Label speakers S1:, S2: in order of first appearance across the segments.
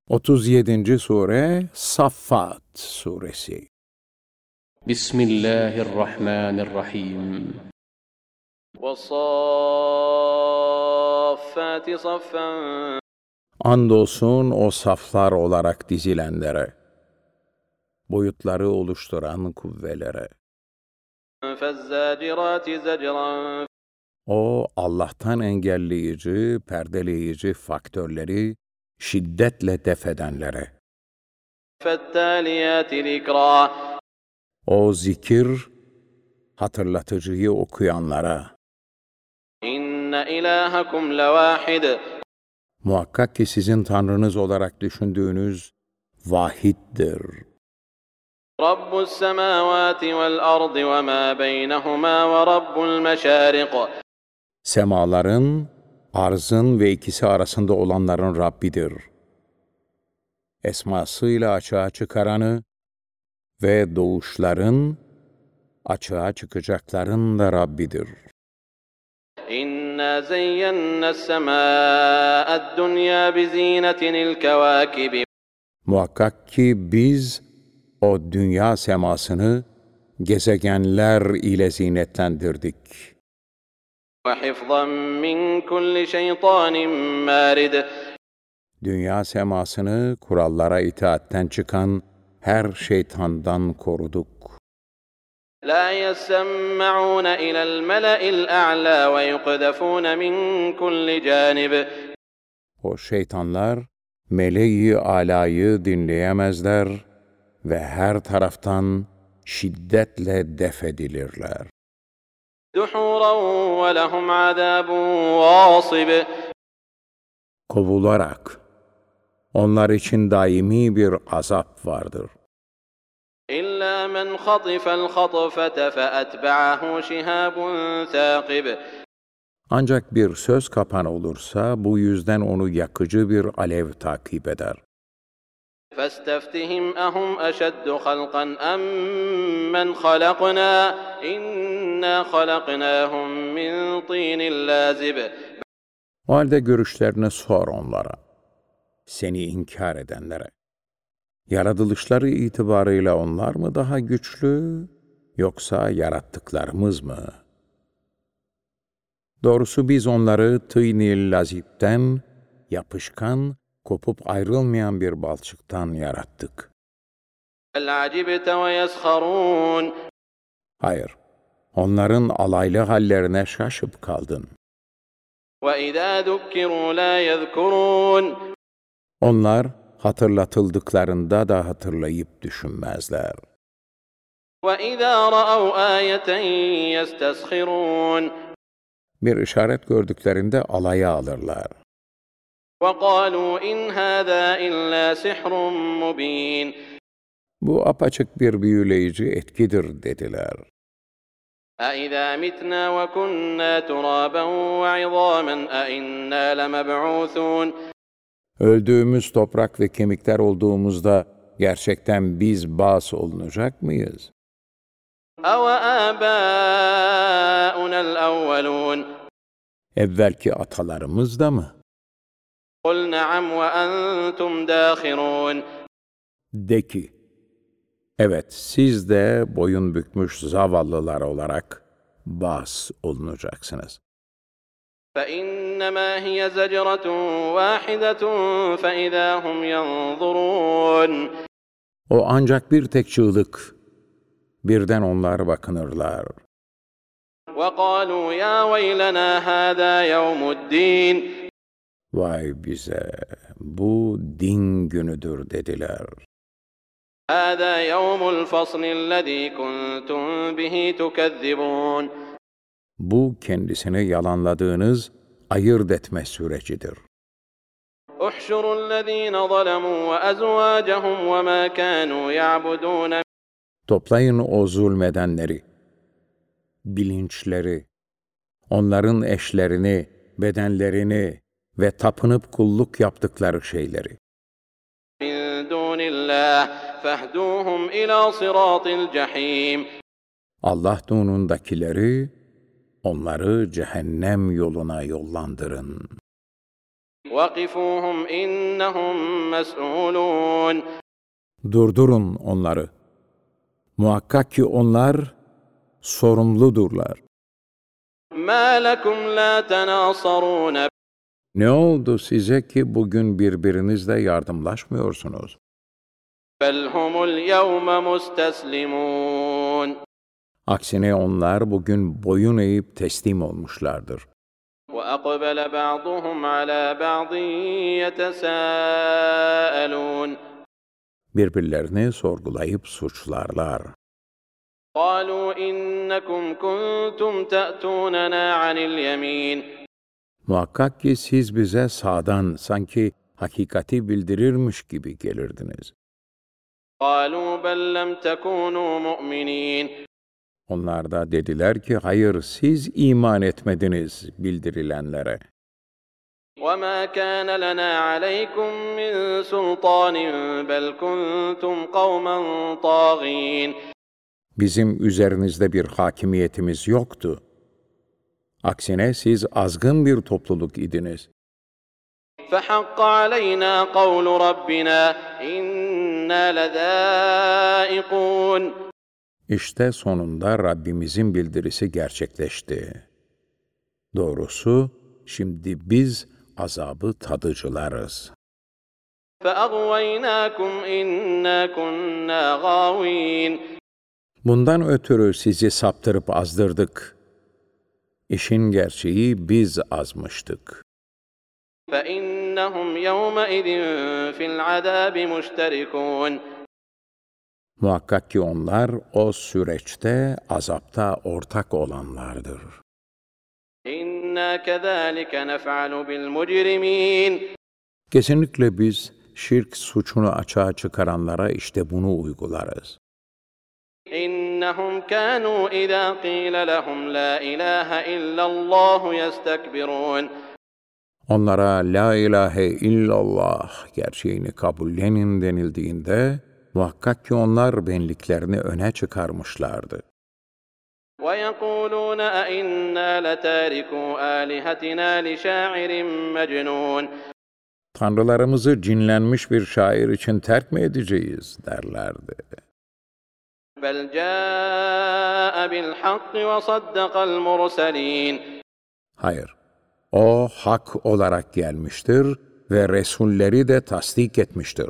S1: 37. Sure Saffat Suresi.
S2: Bismillahirrahmanirrahim.
S3: وَالصَّافَّاتِ صَفًّا
S1: Andolsun o saflar olarak dizilenlere, boyutları oluşturan kuvvelere.
S3: فَالزَّاجِرَاتِ زَجْرًا
S1: O Allah'tan engelleyici, perdeleyici faktörleri şiddetle defedenlere.
S3: فَالتَّالِيَاتِ ذِكْرًا
S1: O zikir, hatırlatıcıyı okuyanlara.
S3: إِنَّ إِلَٰهَكُمْ لَوَاحِدٌ
S1: Muhakkak ki sizin Tanrınız olarak düşündüğünüz vahiddir.
S3: رَبُّ السَّمَاوَاتِ وَالْأَرْضِ وَمَا بَيْنَهُمَا وَرَبُّ الْمَشَارِقِ
S1: Semaların, arzın ve ikisi arasında olanların Rabbidir. Esmasıyla açığa çıkaranı ve doğuşların, açığa çıkacakların da Rabbidir.
S3: إِنَّا زَيَّنَّا السَّمَاءَ الدُّنْيَا بِزِينَةٍ الْكَوَاكِبِ
S1: Muhakkak ki biz o dünya semasını gezegenler ile zinetlendirdik.
S3: وَحِفْظًا مِّن كُلِّ شَيْطَانٍ مَّارِدٍ
S1: Dünya semasını kurallara itaatten çıkan her şeytandan koruduk.
S3: لا يسمعون إلى الملأ الأعلى ويقذفون من كل جانب
S1: O şeytanlar meleği alayı dinleyemezler ve her taraftan şiddetle defedilirler.
S3: دحورا ولهم عذاب واصب
S1: Kovularak onlar için daimi bir azap vardır.
S3: إلا من خطف الخطفة فأتبعه شهاب ثاقب
S1: Ancak bir söz kapan olursa bu yüzden onu yakıcı bir alev takip eder.
S3: فاستفتهم أهم أشد خلقا أم من خلقنا إنا خلقناهم من طين لازب
S1: O halde görüşlerini sor onlara, seni inkar edenlere. Yaratılışları itibarıyla onlar mı daha güçlü, yoksa yarattıklarımız mı? Doğrusu biz onları tîn-i lazipten, yapışkan, kopup ayrılmayan bir balçıktan yarattık.
S3: بل عجبت ويسخرون
S1: Hayır, onların alaylı hallerine şaşıp kaldın.
S3: وَإِذَا ذُكِّرُوا لَا يَذْكُرُونَ
S1: Onlar hatırlatıldıklarında da hatırlayıp düşünmezler.
S3: وَإِذَا رَأَوْا آيَةً يَسْتَسْخِرُونَ
S1: Bir işaret gördüklerinde alaya alırlar.
S3: وَقَالُوا إِنْ هَذَا إِلَّا سِحْرٌ مُبِينٌ
S1: Bu apaçık bir büyüleyici etkidir dediler.
S3: أَإِذَا مِتْنَا وَكُنَّا تُرَابًا وَعِظَامًا أَإِنَّا لَمَبْعُوثُونَ
S1: Öldüğümüz toprak ve kemikler olduğumuzda gerçekten biz bâs olunacak mıyız?
S3: أَوَآبَاؤُنَا الْأَوَّلُونَ
S1: Evvelki atalarımız da mı?
S3: قُلْ نَعَمْ وَأَنْتُمْ دَاخِرُونَ
S1: De ki, evet siz de boyun bükmüş zavallılar olarak bâs olunacaksınız.
S3: فإنما هي زجرة واحدة فإذا هم ينظرون
S1: O ancak bir tek çığlık, birden onlar bakınırlar.
S3: وقالوا يا ويلنا هذا يوم الدين
S1: Vay bize, bu din günüdür dediler.
S3: هذا يوم الفصل الذي كنتم به تكذبون
S1: Bu kendisini yalanladığınız ayırt etme sürecidir.
S3: احشروا الذين ظلموا وأزواجهم وما كانوا يعبدون
S1: Toplayın o zulmedenleri, bilinçleri, onların eşlerini, bedenlerini ve tapınıp kulluk yaptıkları şeyleri.
S3: من دون الله فاهدوهم إلى صراط الجحيم
S1: Allah dunundakileri, onları cehennem yoluna yollandırın.
S3: وقفوهم إنهم مسؤولون.
S1: Durdurun onları. Muhakkak ki onlar sorumludurlar.
S3: ما لكم لا تناصرون.
S1: Ne oldu size ki bugün birbirinizle yardımlaşmıyorsunuz?
S3: بل هم اليوم مستسلمون.
S1: Aksine onlar bugün boyun eğip teslim olmuşlardır.
S3: وأقبل بعضهم على بعض يتساءلون.
S1: Birbirlerini sorgulayıp suçlarlar.
S3: قالوا إنكم كنتم تأتوننا عن اليمين.
S1: Muhakkak ki siz bize sağdan sanki hakikati bildirirmiş gibi gelirdiniz.
S3: قالوا بل لم تكونوا مؤمنين.
S1: Onlar da dediler ki hayır siz iman etmediniz bildirilenlere.
S3: وما كان لنا عليكم من سلطان بل كنتم قوما طاغين.
S1: Bizim üzerinizde bir hakimiyetimiz yoktu. Aksine siz azgın bir topluluk idiniz.
S3: فحق علينا قول ربنا إنا لذائقون.
S1: İşte sonunda Rabbimizin bildirisi gerçekleşti. Doğrusu şimdi biz azabı tadıcılarız.
S3: فأغويناكم إنا كنا غاوين.
S1: Bundan ötürü sizi saptırıp azdırdık. İşin gerçeği biz azmıştık.
S3: فإنهم يومئذ في العذاب مشتركون.
S1: Muhakkak ki onlar o süreçte azapta ortak olanlardır.
S3: إنا كذلك نفعل بالمجرمين.
S1: Kesinlikle biz şirk suçunu açığa çıkaranlara işte bunu uygularız.
S3: إنهم كانوا إذا قيل لهم لا إله إلا الله يستكبرون.
S1: Onlara la ilahe illallah gerçeğini kabullenin denildiğinde muhakkak ki onlar benliklerini öne çıkarmışlardı.
S3: ويقولون أئنا لتاركو آلهتنا لشاعر مجنون.
S1: Tanrılarımızı cinlenmiş bir şair için terk mi edeceğiz derlerdi.
S3: بل جاء بالحق وصدق المرسلين.
S1: Hayır, o hak olarak gelmiştir ve Resulleri de tasdik etmiştir.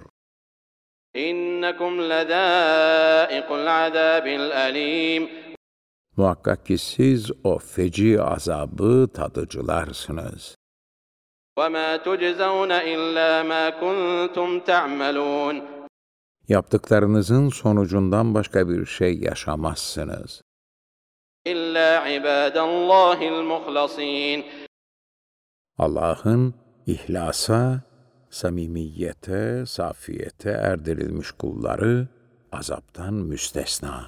S3: إنكم لذائق العذاب الأليم.
S1: Muhakkak ki siz o feci azabı tadıcılarsınız.
S3: وما تجزون إلا ما كنتم تعملون.
S1: Yaptıklarınızın sonucundan başka bir şey yaşamazsınız.
S3: إلا عباد الله المخلصين.
S1: Allah'ın ihlasa, samimiyete, safiyete erdirilmiş kulları azaptan müstesna.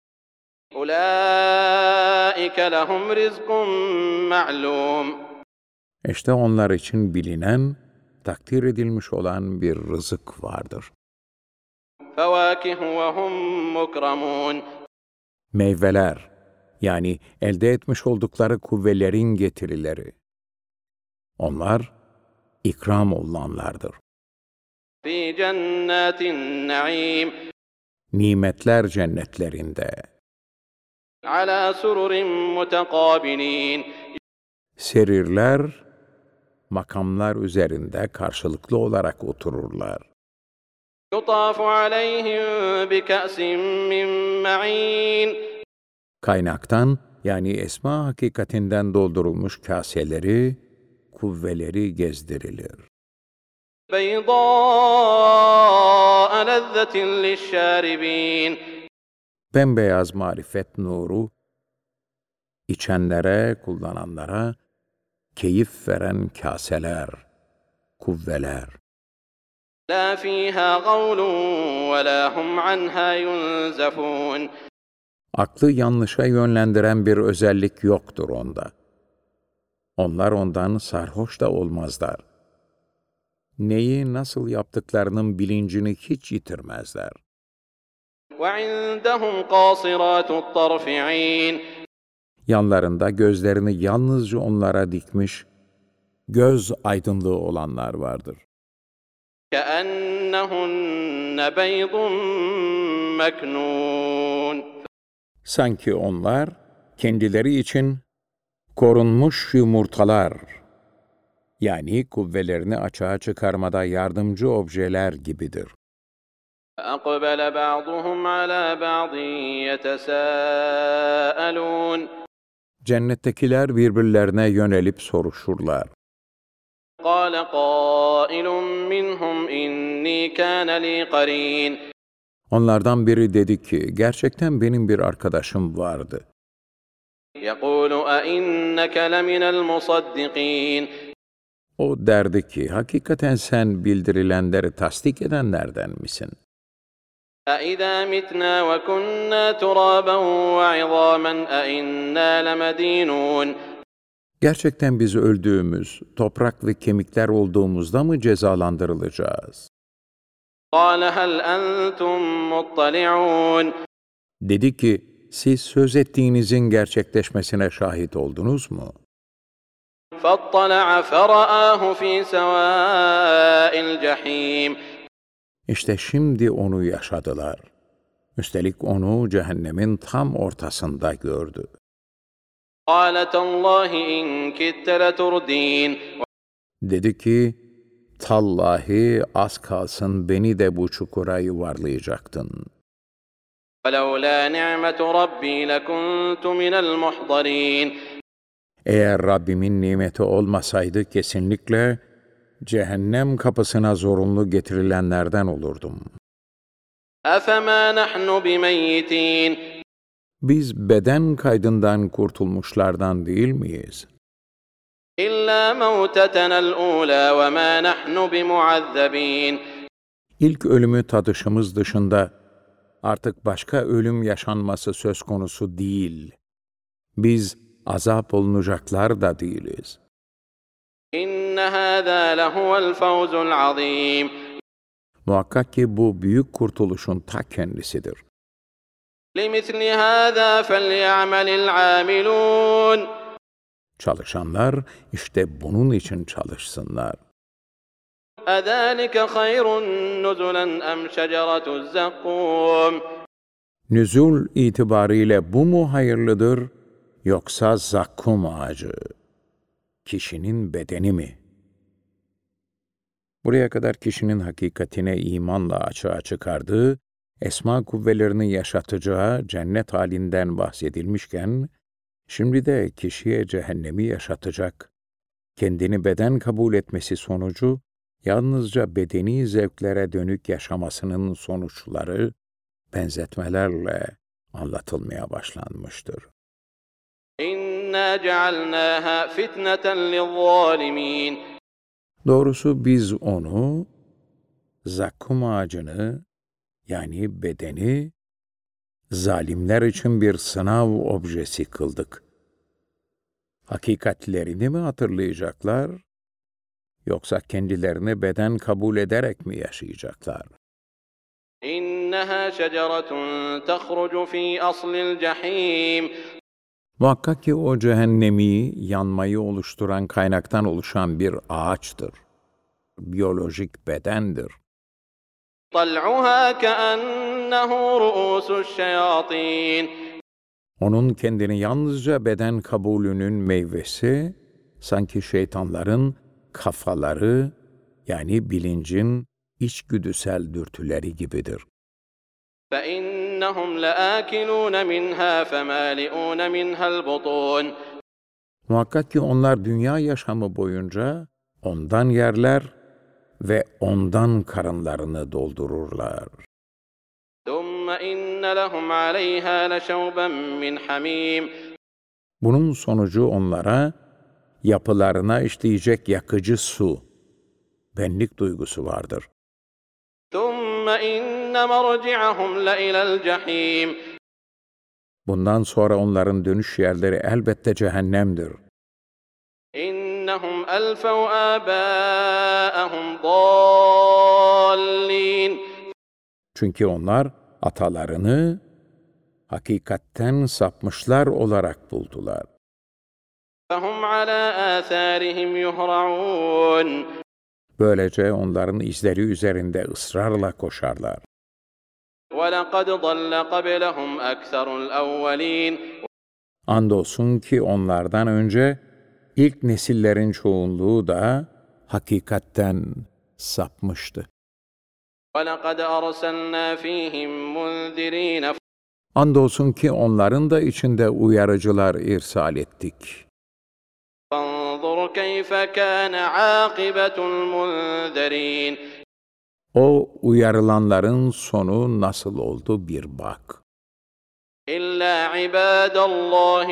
S3: أولئك لهم رزق معلوم.
S1: İşte onlar için bilinen, takdir edilmiş olan bir rızık vardır.
S3: فواكه وهم مكرمون.
S1: Meyveler, yani elde etmiş oldukları kuvvelerin getirileri. Onlar ikram olunanlardır.
S3: في جنات النعيم.
S1: Nimetler cennetlerinde.
S3: على سرر متقابلين.
S1: Serirler, makamlar üzerinde karşılıklı olarak otururlar.
S3: يطاف عليهم بكأس من معين.
S1: Kaynaktan, yani esma hakikatinden doldurulmuş kaseleri, kuvveleri gezdirilir.
S3: بيضاء لذة للشاربين.
S1: Bembeyaz marifet nuru, içenlere, kullananlara, keyif veren kaseler, kuvveler.
S3: لا فيها غول ولا هم عنها ينزفون.
S1: Aklı yanlışa yönlendiren bir özellik yoktur onda. Onlar ondan sarhoş da olmazlar. Neyi nasıl yaptıklarının bilincini hiç yitirmezler.
S3: وعندهم قاصرات الطرف عين.
S1: Yanlarında gözlerini yalnızca onlara dikmiş, göz aydınlığı olanlar vardır.
S3: كأنهن بيض مكنون
S1: Sanki onlar kendileri için korunmuş yumurtalar, yani kuvvelerini açığa çıkarmada yardımcı objeler gibidir.
S3: فأقبل بعضهم على بعض يتساءلون
S1: Cennettekiler birbirlerine yönelip soruşurlar.
S3: قال قائل منهم إني كان لي قرين
S1: Onlardan biri dedi ki, gerçekten benim bir arkadaşım vardı.
S3: يقول أئنك لمن المصدقين
S1: O derdi ki, hakikaten sen bildirilenleri tasdik edenlerden misin?
S3: أَإِذَا مِتْنَا وَكُنَّا تُرَابًا وَعِظَامًا أَإِنَّا لَمَدِينُونَ
S1: Gerçekten biz öldüğümüz, toprak ve kemikler olduğumuzda mı cezalandırılacağız?
S3: قَالَ هَلْ أَنْتُمْ مُطَّلِعُونَ
S1: Dedi ki, siz söz ettiğinizin gerçekleşmesine şahit oldunuz mu?
S3: فَاطَّلَعَ فَرَآهُ فِي سَوَاءِ الْجَحِيمِ
S1: İşte şimdi onu yaşadılar. Üstelik onu cehennemin tam ortasında gördü.
S3: قَالَ تَاللَّهِ إِنْ كِدتَّ لَتُرْدِينَ
S1: Dedi ki, tallahi az kalsın beni de bu çukura yuvarlayacaktın.
S3: فَلَوْلَا نِعْمَةُ رَبِّي لَكُنْتُ مِنَ الْمُحْضَرِينَ
S1: Eğer Rabbimin nimeti olmasaydı kesinlikle cehennem kapısına zorunlu getirilenlerden olurdum.
S3: أَفَمَا نَحْنُ بِمَيِّتِينَ
S1: Biz beden kaydından kurtulmuşlardan değil miyiz?
S3: إِلَّا مَوْتَتَنَا الْأُولَى وَمَا نَحْنُ بِمُعَذَّبِينَ
S1: İlk ölümü tadışımız dışında artık başka ölüm yaşanması söz konusu değil. Biz azap olunacaklar da değiliz.
S3: إِنَّ هَذَا لَهُوَ الْفَوْزُ الْعَظِيمُ
S1: Muhakkak ki bu büyük kurtuluşun ta kendisidir.
S3: لِمِثْلِ هَذَا فَلْيَعْمَلِ الْعَامِلُونَ
S1: Çalışanlar işte bunun için çalışsınlar.
S3: أَذَلِكَ خَيْرٌ نُزُلًا أَمْ شَجَرَةُ الزَّقُّومِ
S1: Nüzul itibariyle bu mu hayırlıdır, yoksa zakkum ağacı, kişinin bedeni mi? Buraya kadar kişinin hakikatine imanla açığa çıkardığı, esma kuvvelerini yaşatacağı cennet halinden bahsedilmişken, şimdi de kişiye cehennemi yaşatacak, kendini beden kabul etmesi sonucu, yalnızca bedeni zevklere dönük yaşamasının sonuçları, benzetmelerle anlatılmaya başlanmıştır.
S3: إِنَّا جَعَلْنَاهَا فِتْنَةً لِلظَّالِمِينَ
S1: Doğrusu biz onu, zakkum ağacını, yani bedeni, zalimler için bir sınav objesi kıldık. Hakikatlerini mi hatırlayacaklar, yoksa kendilerini beden kabul ederek mi yaşayacaklar?
S3: إِنَّهَا شَجَرَةٌ تَخْرُجُ فِي أَصْلِ الْجَحِيمِ
S1: Muhakkak ki o cehennemi, yanmayı oluşturan kaynaktan oluşan bir ağaçtır. Biyolojik bedendir.
S3: طَلْعُهَا كَأَنَّهُ رُءُوسُ الشَّيَاطِينِ
S1: Onun kendini yalnızca beden kabulünün meyvesi, sanki şeytanların kafaları, yani bilincin içgüdüsel dürtüleri gibidir.
S3: فَإِنَّهُمْ لَآكِلُونَ مِنْهَا فَمَالِئُونَ مِنْهَا الْبُطُونَ
S1: Muhakkak ki onlar dünya yaşamı boyunca ondan yerler ve ondan karınlarını doldururlar.
S3: ثُمَّ إِنَّ لَهُمْ عَلَيْهَا لَشَوْبًا مِّنْ حَمِيمٍ
S1: Bunun sonucu onlara yapılarına işleyecek yakıcı su, benlik duygusu vardır.
S3: ثُمَّ إِنَّ مَرْجِعَهُمْ لَإِلَى الْجَحِيمِ
S1: Bundan sonra onların dönüş yerleri elbette cehennemdir.
S3: إِنَّهُمْ أَلْفَوْا آبَاءَهُمْ ضَالِّينَ
S1: Çünkü onlar atalarını hakikatten sapmışlar olarak buldular.
S3: فهم على آثارهم يهرعون
S1: Böylece onların izleri üzerinde ısrarla koşarlar.
S3: ولقد ضل قبلهم أكثر الأولين
S1: Andolsun ki onlardan önce ilk nesillerin çoğunluğu da hakikatten sapmıştı.
S3: ولقد أرسلنا فيهم منذرين
S1: Andolsun ki onların da içinde uyarıcılar irsal ettik.
S3: فانظر كيف كان عاقبة المنذرين
S1: O uyarılanların sonu nasıl oldu bir bak.
S3: إلا عباد الله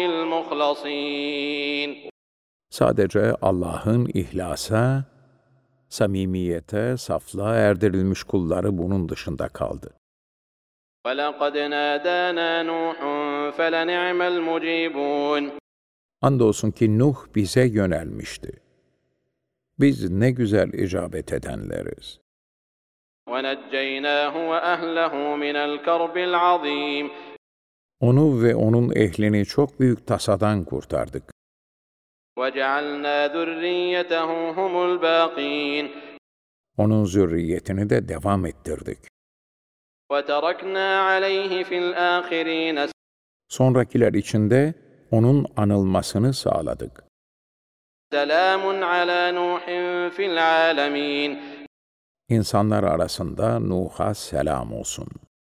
S3: المخلصين
S1: Sadece Allah'ın ihlasa, samimiyete, saflığa erdirilmiş kulları bunun dışında kaldı.
S3: وَلَقَدْ نَادَانَا نُوحٌ فَلَنِعْمَ الْمُجِيبُونَ
S1: Andolsun ki Nuh bize yönelmişti. Biz ne güzel icabet edenleriz.
S3: وَنَجَّيْنَاهُ وَأَهْلَهُ مِنَ الْكَرْبِ الْعَظِيمِ
S1: Onu ve onun ehlini çok büyük tasadan kurtardık.
S3: وَجَعَلْنَا ذُرِّيَّتَهُ هُمُ الْبَاقِينَ
S1: Onun zürriyetini de devam ettirdik.
S3: وَتَرَكْنَا عَلَيْهِ فِي الْآخِرِينَ
S1: Sonrakiler içinde onun anılmasını sağladık.
S3: سَلَامٌ عَلَى نُوحٍ فِي الْعَالَمِينَ
S1: İnsanlar arasında Nuh'a selam olsun.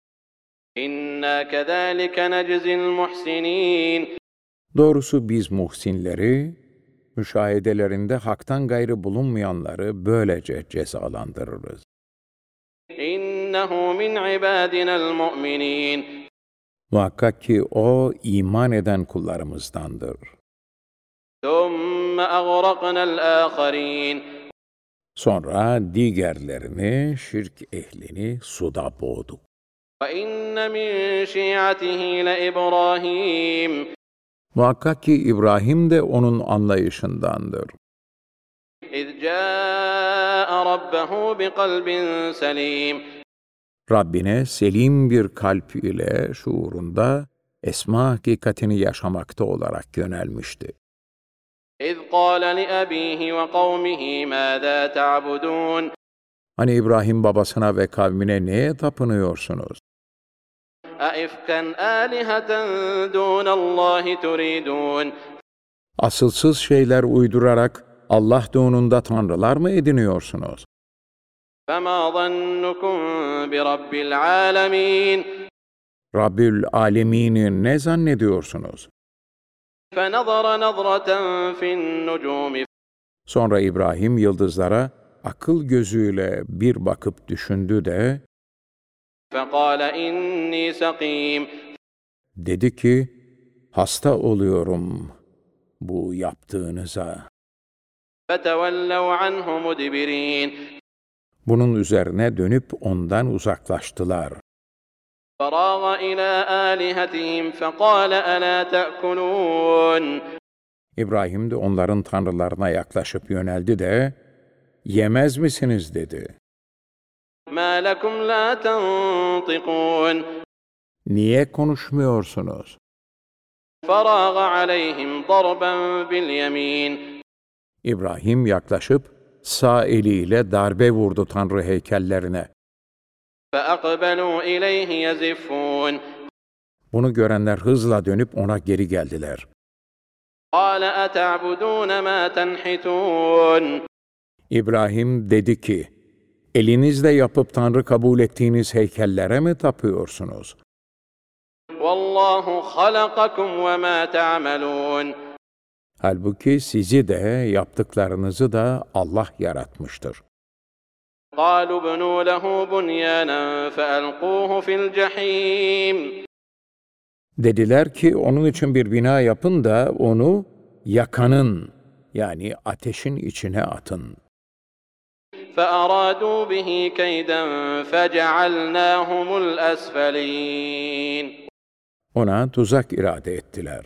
S3: إِنَّا كَذَٰلِكَ نَجْزِي الْمُحْسِنِينَ
S1: Doğrusu biz muhsinleri, müşahedelerinde haktan gayrı bulunmayanları böylece cezalandırırız.
S3: إِنَّهُ مِنْ عِبَادِنَا الْمُؤْمِنِينَ
S1: Muhakkak ki o iman eden kullarımızdandır.
S3: ثُمَّ أَغْرَقْنَا الْآخَرِينَ
S1: Sonra diğerlerini, şirk ehlini suda boğduk.
S3: وَإِنَّ مِنْ شِيعَتِهِ لَإِبْرَاهِيمَ
S1: Muhakkak ki İbrahim de onun anlayışındandır.
S3: إِذْ جَاءَ رَبَّهُ بِقَلْبٍ سَلِيمٍ
S1: Rabbine selim bir kalp ile şuurunda esma hakikatini yaşamakta olarak yönelmişti.
S3: إِذْ قَالَ لِأَبِيهِ وَقَوْمِهِ مَاذَا تَعْبُدُونَ
S1: Hani İbrahim babasına ve kavmine neye tapınıyorsunuz?
S3: أَئِفْكًا آلِهَةً دُونَ اللّٰهِ تُرِيدُونَ
S1: Asılsız şeyler uydurarak Allah doğununda tanrılar mı ediniyorsunuz?
S3: فَمَا ظَنُّكُمْ بِرَبِّ الْعَالَمِينَ
S1: Rabbül Alemin'i ne zannediyorsunuz?
S3: فَنَظَرَ نَظْرَةً فِي النُّجُومِ
S1: Sonra İbrahim yıldızlara akıl gözüyle bir bakıp düşündü de
S3: فَقَالَ إِنِّي سَقِيمٌ
S1: dedi ki, hasta oluyorum bu yaptığınıza.
S3: فَتَوَلَّوْا عَنْهُ مُدْبِرِينَ
S1: Bunun üzerine dönüp ondan uzaklaştılar.
S3: فَرَاغَ إِلَى آلِهَتِهِمْ فَقَالَ أَلَا تَأْكُلُونَ
S1: İbrahim de onların tanrılarına yaklaşıp yöneldi de, yemez misiniz dedi.
S3: مَا لَكُمْ لَا تَنطِقُونَ
S1: Niye konuşmuyorsunuz?
S3: فَرَاغَ عَلَيْهِمْ ضَرْبًا بِالْيَمِينِ
S1: İbrahim yaklaşıp sağ eliyle darbe vurdu tanrı heykellerine.
S3: فَأَقْبَلُوا إِلَيْهِ يَزِفُّونَ
S1: Bunu görenler hızla dönüp ona geri geldiler.
S3: قَالَ أَتَعْبُدُونَ مَا تَنْحِتُونَ
S1: İbrahim dedi ki, elinizle yapıp tanrı kabul ettiğiniz heykellere mi tapıyorsunuz?
S3: وَاللّٰهُ خَلَقَكُمْ وَمَا تَعْمَلُونَ
S1: Halbuki sizi de yaptıklarınızı da Allah yaratmıştır.
S3: قَالُوا ابْنُوا لَهُ بُنْيَانًا فَأَلْقُوهُ فِي الْجَحِيمِ
S1: Dediler ki onun için bir bina yapın da onu yakanın yani ateşin içine atın.
S3: فَأَرَادُوا بِهِ كَيْدًا فَجَعَلْنَاهُمُ الْأَسْفَلِينَ
S1: Ona tuzak irade ettiler.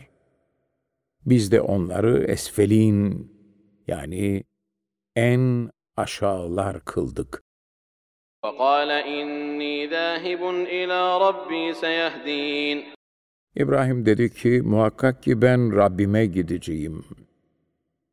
S1: Biz de onları esfelin yani en aşağılar kıldık.
S3: وَقَالَ إِنِّي ذَاهِبٌ إِلَى رَبِّي سَيَهْدِينِ
S1: İbrahim dedi ki muhakkak ki ben Rabbime gideceğim.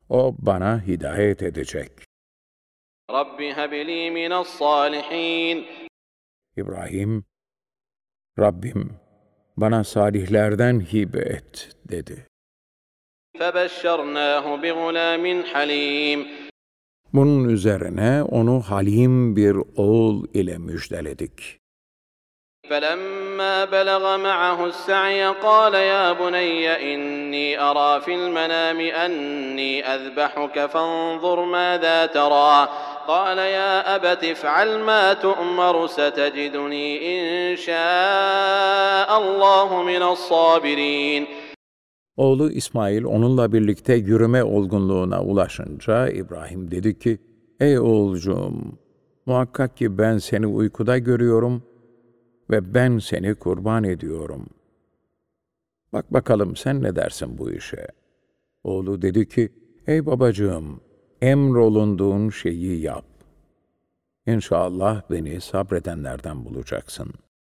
S1: O bana hidayet edecek.
S3: رب هب لي من الصالحين
S1: İbrahim, Rabbim bana salihlerden hibe et dedi.
S3: فبشرناه بغلام حليم
S1: Bunun üzerine onu halim bir oğul ile müjdeledik.
S3: فلما بلغ معه السعي قال يا بني إني أرى في المنام أني أذبحك فانظر ماذا ترى قال يا أبت افعل ما تؤمر ستجدني إن شاء الله من الصابرين.
S1: Oğlu İsmail onunla birlikte yürüme olgunluğuna ulaşınca İbrahim dedi ki, ey oğulcuğum, muhakkak ki ben seni uykuda görüyorum ve ben seni kurban ediyorum. Bak bakalım sen ne dersin bu işe? Oğlu dedi ki, ey babacığım, emrolunduğun şeyi yap. İnşallah beni sabredenlerden bulacaksın.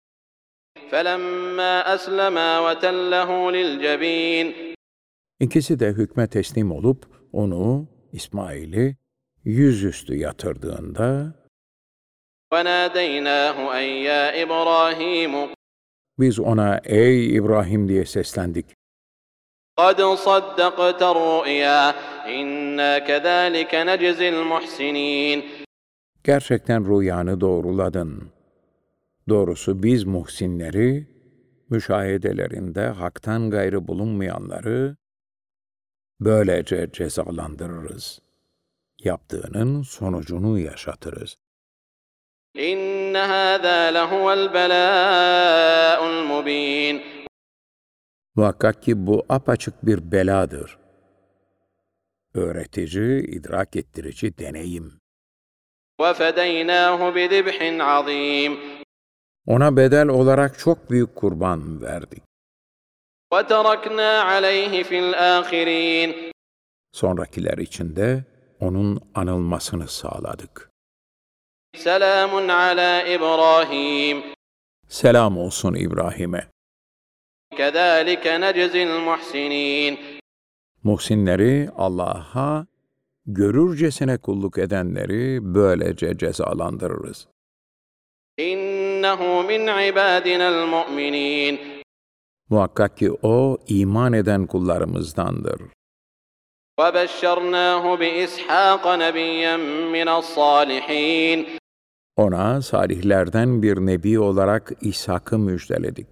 S3: فلما أسلما وتله للجبين
S1: İkisi de hükme teslim olup onu, İsmail'i, yüzüstü yatırdığında
S3: وناديناه أن يا إبراهيم
S1: biz ona ey İbrahim diye seslendik.
S3: قد صدقت الرؤيا إنا كذلك نجزي المحسنين.
S1: Gerçekten rüyanı doğruladın. Doğrusu biz muhsinleri, müşahedelerinde haktan gayrı bulunmayanları böylece cezalandırırız. Yaptığının sonucunu yaşatırız.
S3: إن هذا لهو البلاء المبين.
S1: Muhakkak ki bu apaçık bir beladır. Öğretici, idrak ettirici deneyim.
S3: وفديناه بذبح عظيم
S1: Ona bedel olarak çok büyük kurban verdik.
S3: وتركنا عليه في الآخرين.
S1: Sonrakiler için de onun anılmasını sağladık.
S3: سلام على إبراهيم
S1: Selam olsun İbrahim'e.
S3: كذلك نجزي المحسنين.
S1: Muhsinleri Allah'a görürcesine kulluk edenleri böylece cezalandırırız.
S3: إنه من عبادنا المؤمنين.
S1: Muhakkak ki o iman eden kullarımızdandır.
S3: وبشرناه بإسحاق نبيا من الصالحين.
S1: Ona salihlerden bir nebi olarak İshak'ı müjdeledik.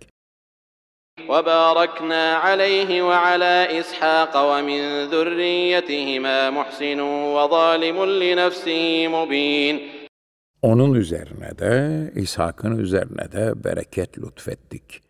S3: وباركنا عليه وعلى إسحاق ومن ذريتهما محسن وظالم لنفسه مبين.
S1: Onun üzerine de, İshak'ın üzerine de bereket lütfettik.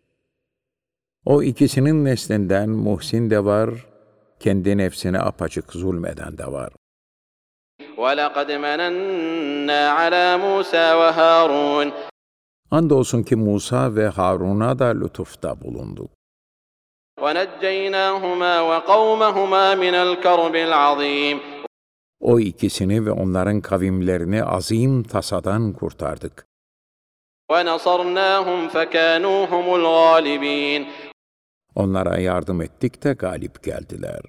S1: O ikisinin neslinden muhsin de var, kendi nefsine apaçık zulmeden de var.
S3: وَلَقَدْ مَنَنَّا عَلَى مُوسَى وَهَارُونَ.
S1: Andolsun ki Musa ve Harun'a da lütufta bulunduk.
S3: وَنَجَّيْنَاهُمَا وَقَوْمَهُمَا مِنَ الْكَرْبِ الْعَظِيمِ.
S1: O ikisini ve onların kavimlerini azim tasadan kurtardık.
S3: وَنَصَرْنَاهُمْ فَكَانُوا هُمُ الْغَالِبِينَ.
S1: Onlara yardım ettik de galip geldiler.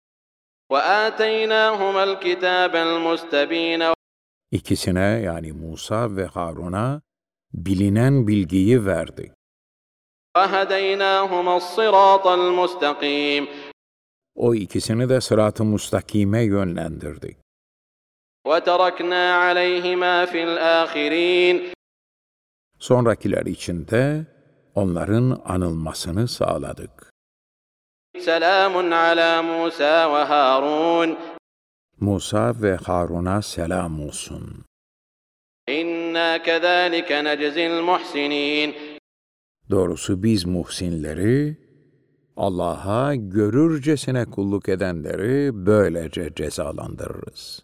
S3: وَآتَيْنَاهُمَا الْكِتَابَ الْمُسْتَبِينَ.
S1: İkisine yani Musa ve Harun'a bilinen bilgiyi verdik.
S3: وَهَدَيْنَاهُمَا الصِّرَاطَ الْمُسْتَقِيمَ.
S1: O ikisini de sırat-ı mustakime yönlendirdik.
S3: وَتَرَكْنَا عَلَيْهِمَا فِي الْآخِرِينَ.
S1: Sonrakiler için de onların anılmasını sağladık.
S3: سَلَامٌ عَلَى مُوسَى وَهَارُونَ.
S1: Musa ve Harun'a selam olsun.
S3: إِنَّا كَذَلِكَ نَجْزِي الْمُحْسِنِينَ.
S1: Doğrusu biz muhsinleri, Allah'a görürcesine kulluk edenleri böylece cezalandırırız.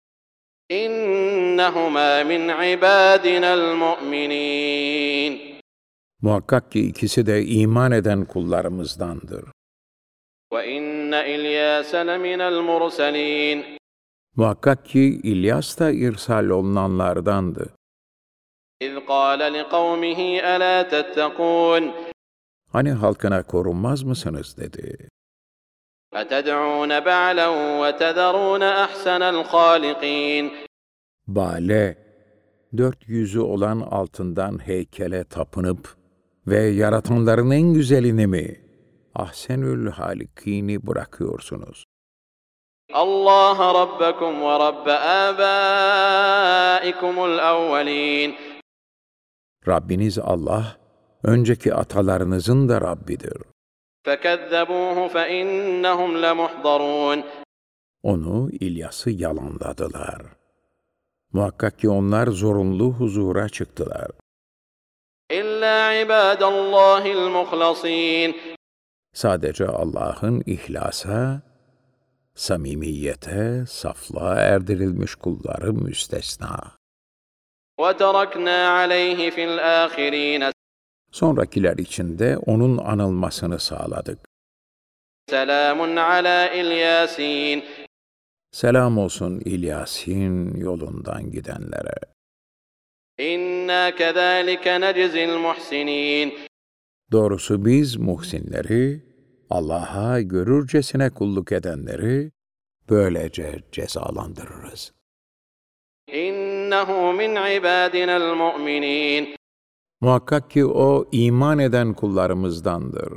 S3: إِنَّهُمَا مِنْ عِبَادِنَا الْمُؤْمِنِينَ.
S1: Muhakkak ki ikisi de iman eden kullarımızdandır.
S3: وَإِنَّ إِلْيَاسَ لَمِنَ الْمُرْسَلِينَ.
S1: Muhakkak ki İlyas da irsal olunanlardandı.
S3: إِذْ قَالَ لِقَوْمِهِ أَلَا تَتَّقُونَ.
S1: Hani halkına korunmaz mısınız dedi.
S3: أتدعون بعلا وتذرون أحسن الخالقين.
S1: Bale, 4 yüzü olan altından heykele tapınıp ve yaratanların en güzelini mi, ahsenül halikini bırakıyorsunuz?
S3: الله ربكم ورب آبائكم الأولين.
S1: Rabbiniz Allah, önceki atalarınızın da Rabbidir.
S3: فكذبوه فإنهم لمحضرون.
S1: Onu, İlyas'ı yalanladılar. Muhakkak ki onlar zorunlu huzura çıktılar.
S3: إلا عباد الله المخلصين.
S1: Sadece Allah'ın ihlasa, samimiyete, saflığa erdirilmiş kulları müstesna.
S3: وتركنا عليه في الآخرين.
S1: Sonrakiler için de onun anılmasını sağladık.
S3: سلام على إلياسين.
S1: Selam olsun İlyas'in yolundan gidenlere.
S3: إنا كذلك نجزي المحسنين.
S1: Doğrusu biz muhsinleri, Allah'a görürcesine kulluk edenleri böylece cezalandırırız.
S3: إنه من عبادنا المؤمنين.
S1: Muhakkak ki o iman eden kullarımızdandır.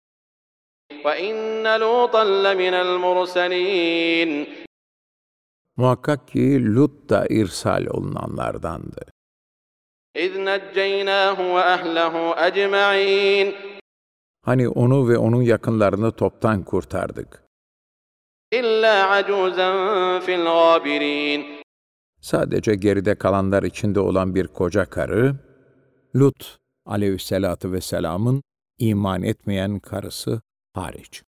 S3: وإن لوطا لمن المرسلين.
S1: Muhakkak ki Lut da irsal olunanlardandı.
S3: إذ نجيناه وأهله أجمعين.
S1: Hani onu ve onun yakınlarını toptan kurtardık.
S3: إلا عجوزا في الغابرين.
S1: Sadece geride kalanlar içinde olan bir koca karı, Lut aleyhissalatu vesselamın iman etmeyen karısı hariç.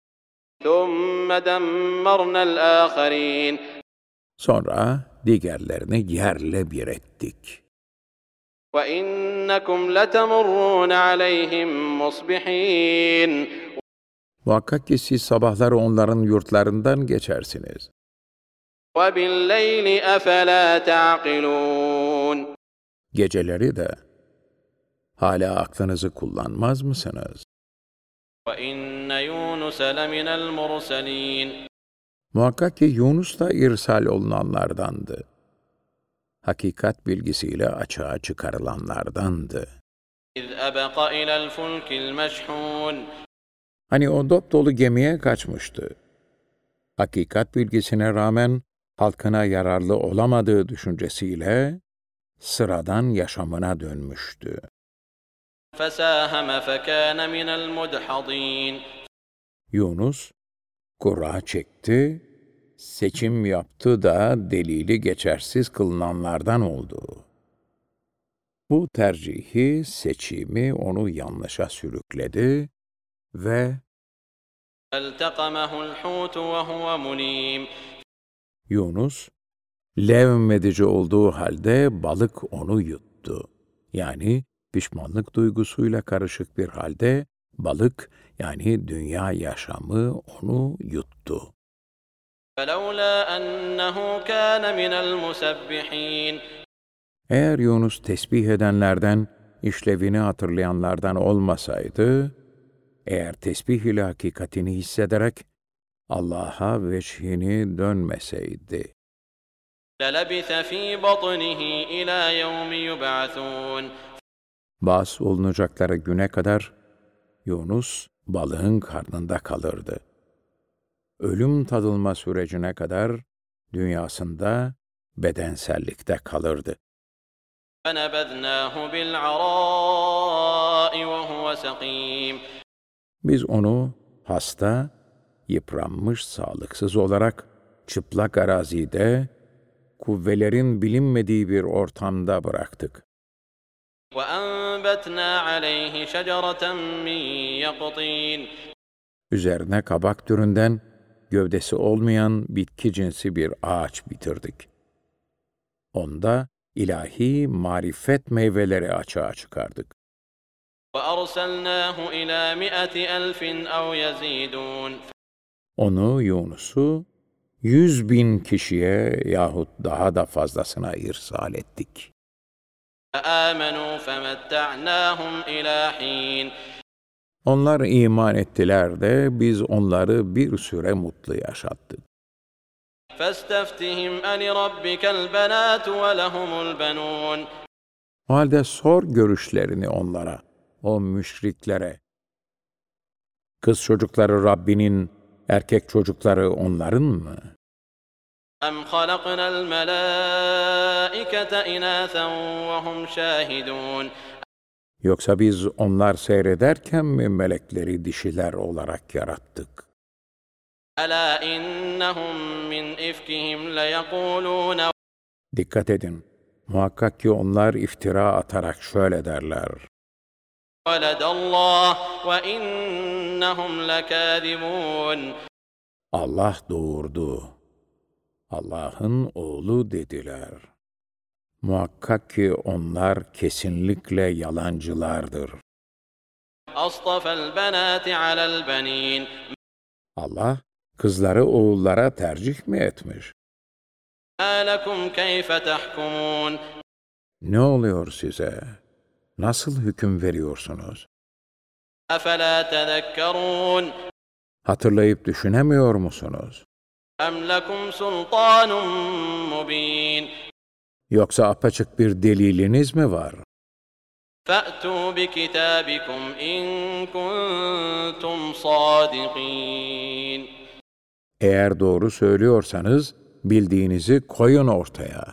S3: ثم دمرنا الآخرين.
S1: Sonra diğerlerini yerle bir ettik.
S3: وَإِنَّكُمْ لَتَمُرُّونَ عَلَيْهِمْ مُصْبِحِينَ.
S1: Muhakkak ki siz sabahları onların yurtlarından geçersiniz.
S3: وَبِاللَّيْلِ أَفَلَا تَعْقِلُونَ.
S1: Geceleri de hala aklınızı kullanmaz mısınız?
S3: وَإِنَّ يُونُسَ لَمِنَ الْمُرْسَلِينَ.
S1: Muhakkak ki Yunus da irsal olunanlardandı. Hakikat bilgisiyle açığa çıkarılanlardandı.
S3: إِذْ أَبَقَ إِلَى الْفُلْكِ الْمَشْحُونِ.
S1: Hani o dop dolu gemiye kaçmıştı. Hakikat bilgisine rağmen halkına yararlı olamadığı düşüncesiyle sıradan yaşamına dönmüştü.
S3: فَسَاهَمَ فَكَانَ مِنَ الْمُدْحَضِينَ.
S1: Yunus, kura çekti, seçim yaptı da delili geçersiz kılınanlardan oldu. Bu tercihi, seçimi onu yanlışa sürükledi ve
S3: فَالْتَقَمَهُ الْحُوتُ وَهُوَ مُلِيمٌ.
S1: Yunus, levmedici olduğu halde balık onu yuttu. Yani pişmanlık duygusuyla karışık bir halde balık, yani dünya yaşamı onu yuttu.
S3: فَلَوْلَا أَنَّهُ كَانَ مِنَ الْمُسَبِّحِينَ.
S1: Eğer Yunus tesbih edenlerden, işlevini hatırlayanlardan olmasaydı, eğer tesbih ile hakikatini hissederek Allah'a veçhini dönmeseydi,
S3: لَلَبِثَ فِي بَطْنِهِ إِلَى يَوْمِ يُبْعَثُونَ.
S1: bas olunacakları güne kadar Yunus balığın karnında kalırdı. Ölüm tadılma sürecine kadar dünyasında bedensellikte kalırdı.
S3: فَنَبَذْنَاهُ بِالْعَرَاءِ وَهُوَ سَقِيمٌ.
S1: Biz onu hasta, yıpranmış, sağlıksız olarak çıplak arazide, kuvvelerin bilinmediği bir ortamda bıraktık.
S3: وَأَنبَتْنَا عَلَيْهِ شَجَرَةً مِّن يَقْطِينٍ.
S1: Üzerine kabak türünden, gövdesi olmayan bitki cinsi bir ağaç bitirdik. Onda ilahi marifet meyveleri açığa çıkardık.
S3: وَأَرْسَلْنَاهُ إِلَى 100,000 أَوْ يَزِيدُونَ.
S1: Onu, Yunus'u 100.000 kişiye yahut daha da fazlasına irsal ettik.
S3: فَآمَنُوا فَمَتَّعْنَاهُمْ إِلَى حِينٍ.
S1: Onlar iman ettiler de biz onları bir süre mutlu yaşattık.
S3: فاستفتهم ألربك البنات ولهم البنون.
S1: O halde sor görüşlerini onlara, o müşriklere. Kız çocukları Rabbinin, erkek çocukları onların mı?
S3: أم خلقنا الملائكة إناثا وهم شاهدون.
S1: Yoksa biz onlar seyrederken mi melekleri dişiler olarak yarattık?
S3: ألا إنهم من إفكهم ليقولون
S1: Dikkat edin, muhakkak ki onlar iftira atarak şöyle derler.
S3: ولد الله وإنهم لكاذبون.
S1: Allah doğurdu. Allah'ın oğlu dediler. Muhakkak ki onlar kesinlikle yalancılardır.
S3: أصطفى البنات على البنين.
S1: Allah kızları oğullara tercih mi etmiş?
S3: ما لكم كيف تحكمون.
S1: Ne oluyor size? Nasıl hüküm veriyorsunuz?
S3: أفلا تذكرون.
S1: Hatırlayıp düşünemiyor musunuz?
S3: أم لكم سلطان مبين.
S1: Yoksa apaçık bir deliliniz mi var?
S3: فأتوا بكتابكم إن كنتم صادقين.
S1: Eğer doğru söylüyorsanız bildiğinizi koyun ortaya.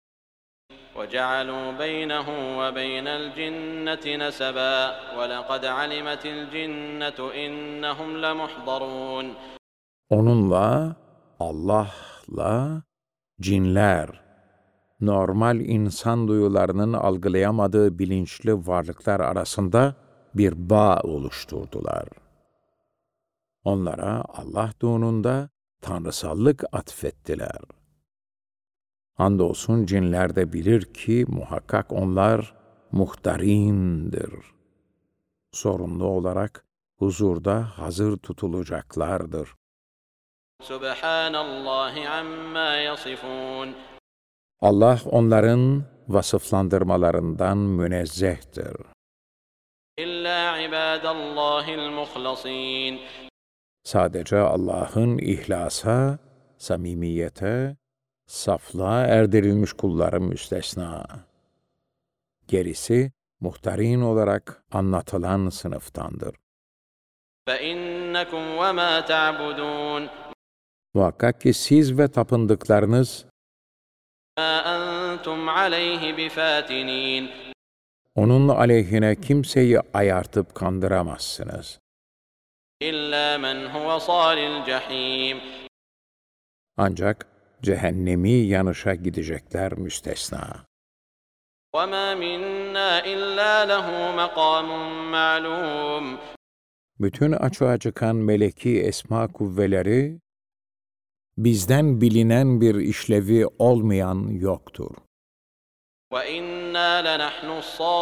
S3: وجعلوا بينه وبين الجنة نسبا ولقد علمت الجنة إنهم لمحضرون.
S1: Onunla, Allah'la cinler, normal insan duyularının algılayamadığı bilinçli varlıklar arasında bir bağ oluşturdular. Onlara Allah doğrunda tanrısallık atfettiler. Andolsun cinler de bilir ki muhakkak onlar muhtarindir. Sorumlu olarak huzurda hazır tutulacaklardır.
S3: سبحان الله عما يصفون.
S1: Allah onların vasıflandırmalarından münezzehtir.
S3: إلا عباد الله المخلصين.
S1: Sadece Allah'ın ihlasa, samimiyete, saflığa erdirilmiş kulları müstesna. Gerisi muhtarin olarak anlatılan sınıftandır.
S3: فإنكم وما تعبدون
S1: Muhakkak ki siz ve tapındıklarınız
S3: ما أنتم عليه بفاتنين.
S1: onun aleyhine kimseyi ayartıp kandıramazsınız.
S3: إلا من هو صال الجحيم.
S1: Ancak cehennemi yanışa gidecekler müstesna.
S3: وما منا إلا له مقام معلوم.
S1: Bütün açığa çıkan meleki esma kuvveleri, bizden bilinen bir işlevi olmayan yoktur.
S3: وَإِنَّا لَنَحْنُ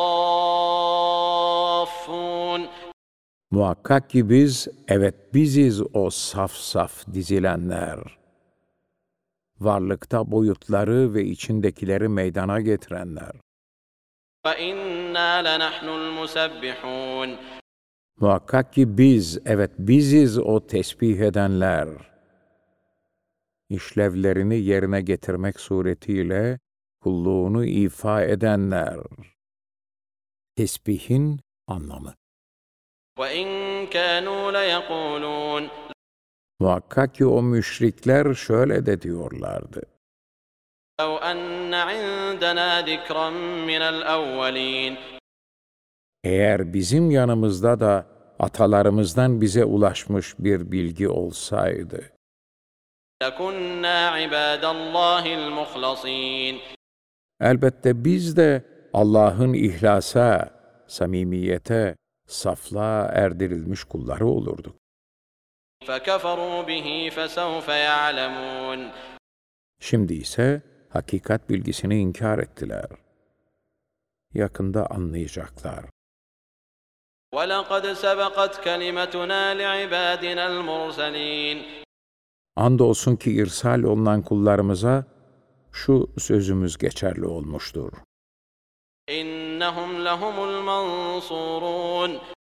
S3: الصَّافُّونَ.
S1: Muhakkak ki biz, evet biziz o saf saf dizilenler. Varlıkta boyutları ve içindekileri meydana getirenler.
S3: وَإِنَّا لَنَحْنُ الْمُسَبِّحُونَ.
S1: Muhakkak ki biz, evet biziz o tesbih edenler. İşlevlerini yerine getirmek suretiyle kulluğunu ifa edenler. Tesbihin anlamı.
S3: وَإِنْ كَانُوا لَيَقُولُونَ.
S1: Muhakkak ki o müşrikler şöyle de diyorlardı.
S3: لَوْ أَنَّ عِندَنَا ذِكْرًا مِنَ الْأَوَّلِينَ.
S1: Eğer bizim yanımızda da atalarımızdan bize ulaşmış bir bilgi olsaydı,
S3: لَكُنَّا عِبَادَ اللّٰهِ الْمُخْلَصِينَ.
S1: elbette biz de Allah'ın ihlasa, samimiyete, saflığa erdirilmiş kulları olurduk.
S3: فَكَفَرُوا بِهِ فَسَوْفَ يَعْلَمُونَ.
S1: Şimdi ise hakikat bilgisini inkar ettiler. Yakında anlayacaklar.
S3: وَلَقَدْ سَبَقَتْ كَلِمَتُنَا لِعِبَادِنَا الْمُرْسَلِينَ.
S1: Andolsun ki irsal olunan kullarımıza şu sözümüz geçerli olmuştur.
S3: إِنَّهُمْ لَهُمُ الْمَنْصُورُونَ.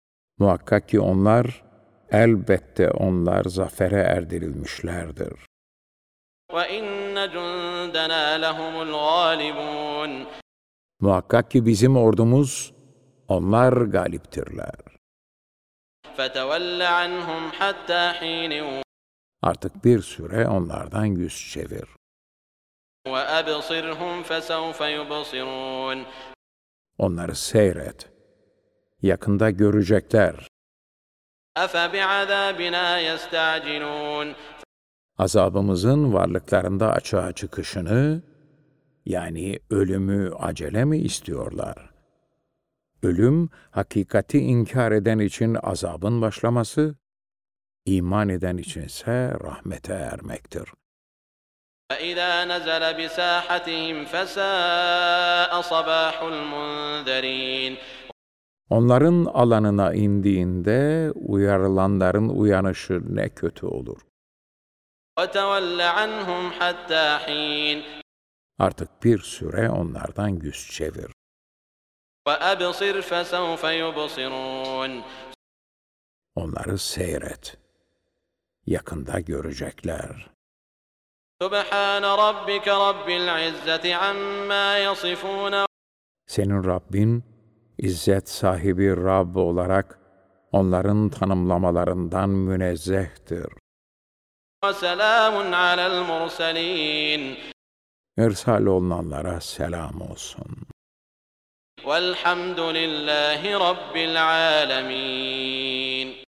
S1: Muhakkak ki elbette onlar zafere erdirilmişlerdir.
S3: وَإِنَّ جُندَنَا لَهُمُ الْغَالِبُونَ
S1: Muhakkak ki bizim ordumuz, onlar galiptirler.
S3: فَتَوَلَّ عَنْهُمْ حَتَّى حِينٍ
S1: Artık bir süre onlardan yüz çevir.
S3: وَأَبْصِرْهُمْ فَسَوْفَ يُبْصِرُونَ
S1: Onları seyret. Yakında görecekler.
S3: أَفَبِعَذَابِنَا يَسْتَعْجِلُونَ
S1: Azabımızın varlıklarında açığa çıkışını, yani ölümü acele mi istiyorlar? Ölüm, hakikati inkar eden için azabın başlaması, iman eden içinse rahmete ermektir.
S3: فَإِذَا نَزَلَ بِسَاحَتِهِمْ فَسَاءَ صَبَاحُ الْمُنذَرِينَ
S1: Onların alanına indiğinde uyarılanların uyanışı ne kötü olur.
S3: وَتَوَلَّ عَنْهُمْ حَتَّى حِينٍ
S1: Artık bir süre onlardan yüz çevir.
S3: وَأَبْصِرْ فَسَوْفَ يُبْصِرُونَ
S1: Onları seyret. Yakında görecekler.
S3: سُبْحَانَ رَبِّكَ رَبِّ الْعِزَّةِ عَمَّا يَصِفُونَ
S1: Senin Rabbin, İzzet sahibi Rabb olarak onların tanımlamalarından münezzehtir.
S3: وَسَلَامٌ عَلَى الْمُرْسَلِينَ
S1: İrsal olunanlara selam olsun.
S3: وَالْحَمْدُ لِلّٰهِ رَبِّ الْعَالَمِينَ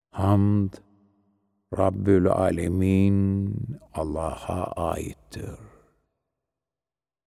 S1: Hamd, Rabbül Alemin Allah'a aittir.